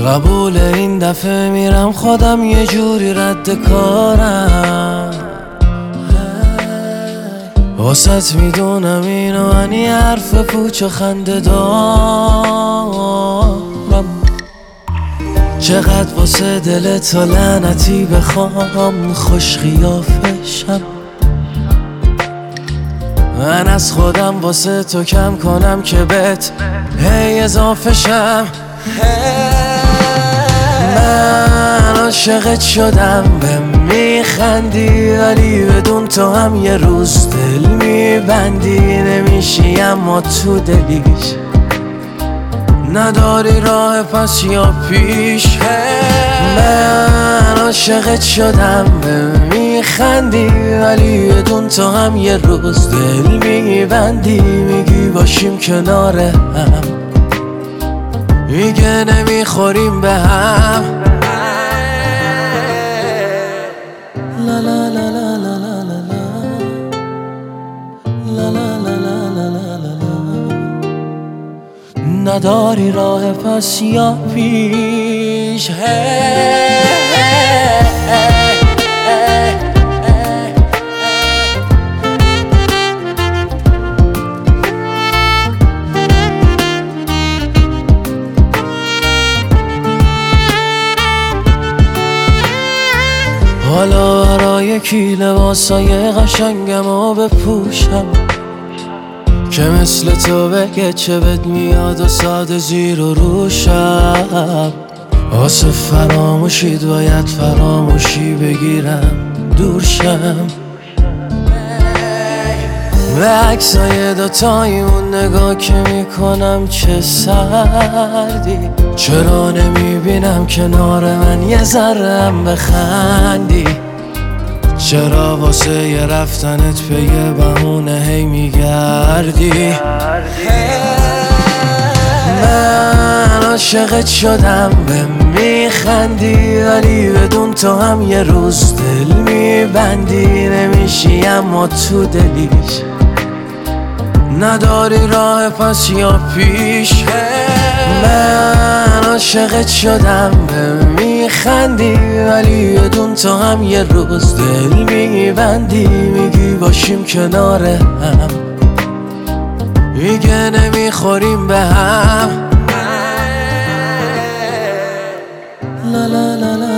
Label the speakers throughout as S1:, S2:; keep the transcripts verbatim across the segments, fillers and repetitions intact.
S1: قبول این دفعه میرم خودم یه جوری رد کارم. واسط میدونم اینو انی حرف پوچ و خنده دارم. چقدر واسه دل تا لعنتی بخوام خوش خیافشم. من از خودم واسه تو کم کنم که بهت هی اضافه شم. من عاشقت شدم به میخندی، ولی بدون تو هم یه روز دل میبندی. نمیشی اما تو دلیش نداری راه پس یا پیش. من عاشقت شدم به میخندی، ولی بدون تو هم یه روز دل میبندی. میگی باشیم کنار هم، میگه نمیخوریم به هم. لا لا لا لا لا لا لا لا لا لا لا لا. نداری راه پس یا پیش. حالا برای کی لباسای قشنگمو بپوشم که مثل تو بگه چه بد میاد و ساده زیر و روشم. واسه فراموشید باید فراموشی بگیرم دورشم. به عکسای دوتایی اون نگاه که میکنم چه سردی. چرا نمیبینم کنار من یه ذرم بخندی؟ چرا واسه یه رفتنت به یه بهونه هی میگردی؟ من عاشقت شدم به میخندی، ولی بدون تو هم یه روز دل میبندی. نمیشی اما تو دلیش نداری راه پس یا پیش. من عاشقت شدم به میخندی، ولی بدون تو هم یه روز دل میبندی. میگی باشیم کنار هم، میگه نمیخوریم به هم. لا لا لا لا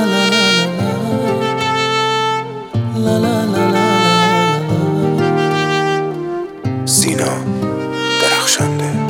S1: لا لا لا لا.
S2: سینا درخشنده.